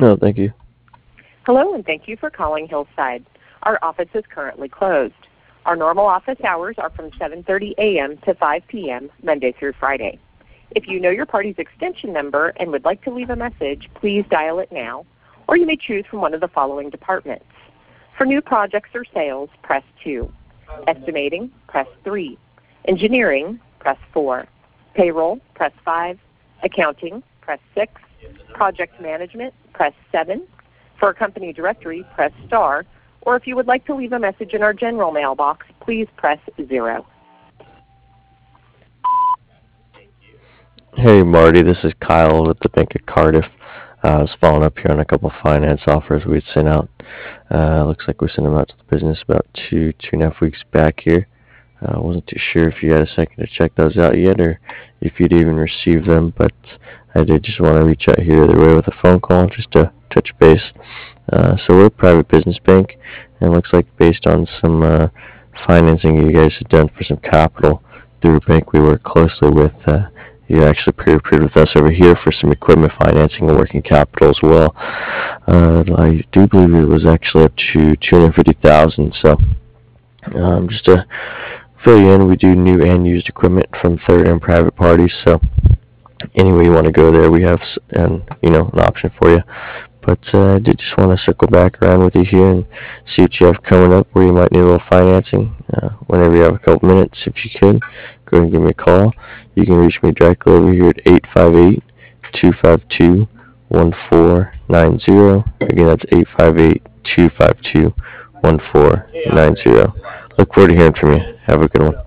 No, thank you. Hello, and thank you for calling Hillside. Our office is currently closed. Our normal office hours are from 7:30 a.m. to 5 p.m., Monday through Friday. If you know your party's extension number and would like to leave a message, please dial it now, or you may choose from one of the following departments. For new projects or sales, press 2. Estimating, press 3. Engineering, press 4. Payroll, press 5. Accounting, press 6. Project management, press 7. For a company directory, press star, or if you would like to leave a message in our general mailbox, please press 0. Hey, Marty, this is Kyle with the Bank of Cardiff. I was following up here on a couple finance offers we'd sent out. Looks like we sent them out to the business about 2.5 weeks back here. I wasn't too sure if you had a second to check those out yet or if you'd even received them, but I did just want to reach out here the other way with a phone call just to touch base. So we're a private business bank, and it looks like based on some financing you guys had done for some capital through a bank we work closely with, you actually pre-approved with us over here for some equipment financing and working capital as well. I do believe it was actually up to 250,000. So just to fill you in, we do new and used equipment from third and private parties. So anyway you want to go there, we have an option for you. But I did just want to circle back around with you here and see what you have coming up where you might need a little financing. Whenever you have a couple minutes, if you could, go ahead and give me a call. You can reach me directly over here at 858-252-1490. Again, that's 858-252-1490. Look forward to hearing from you. Have a good one.